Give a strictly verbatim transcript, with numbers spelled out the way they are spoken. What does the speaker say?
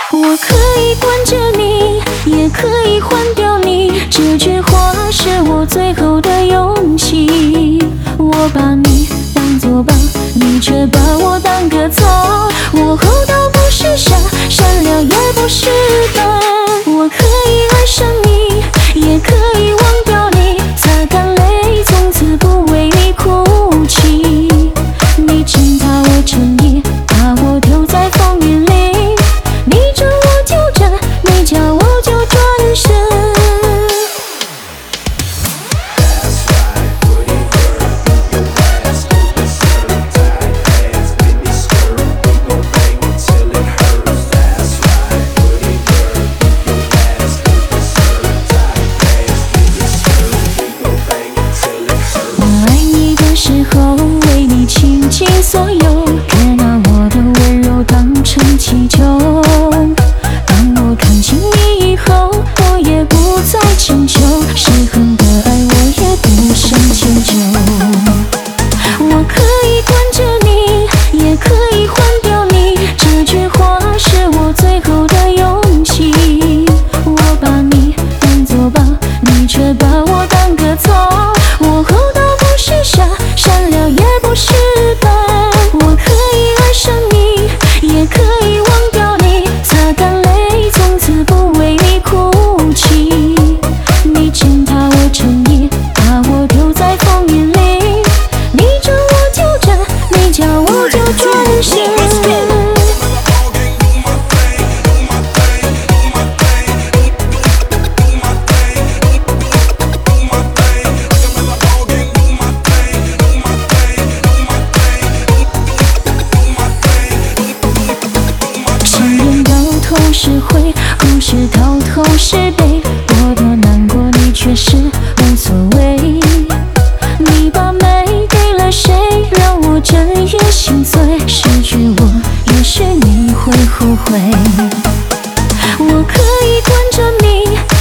我可以关着你，也可以换掉你，这句话是我最后的勇气。我把你当作宝，你却把我当个草。我厚道不是傻，善良也不是笨。我可以爱上你，也可以忘掉你，擦干泪，从此不为你哭泣。你践踏我诚意，把我丢在风雨里，你叫我纠正，你叫我就转身。我爱你的时候，为你倾尽所有，别拿我的温柔当成祈求。当我看清你以后，我也不再强求，失衡的爱我也不想迁就。我可以关着你，也可以换掉你，这句话是我最后的勇气。我把你当作宝，你却把我当个草。我厚道不是傻，善良也不是笨。我可以爱上你，也可以忘掉你，擦干泪，从此不为你哭泣。你践踏我诚意，把我丢在风雨里，你叫我纠正，你叫我就转身。情人到头是灰，故事到头是悲，我多难过，你却是无所谓。你把美给了谁，让我整夜心碎，失去我，也许你会后悔。我可以关着你，